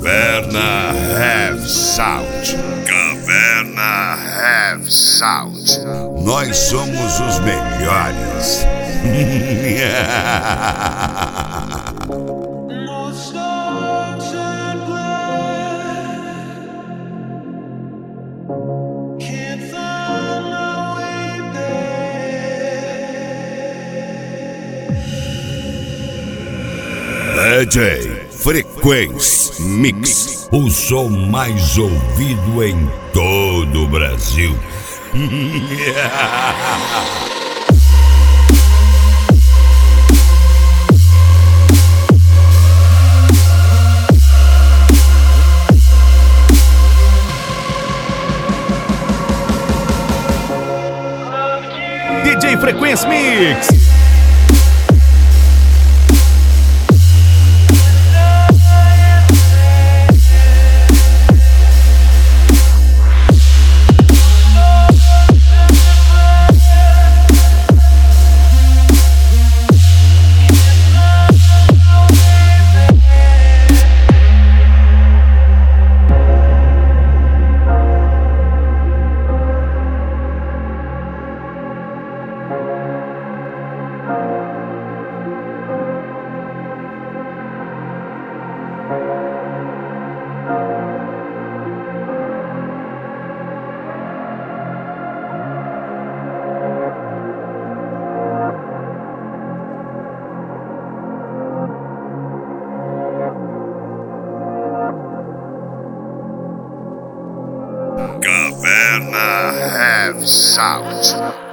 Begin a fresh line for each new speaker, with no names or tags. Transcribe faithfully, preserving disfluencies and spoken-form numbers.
Caverna Have Sound. Caverna Have Sound. Nós somos os melhores. D J Frequency Mix, o som mais ouvido em todo o Brasil.
D J Frequency Mix.
Caverna Have Sound.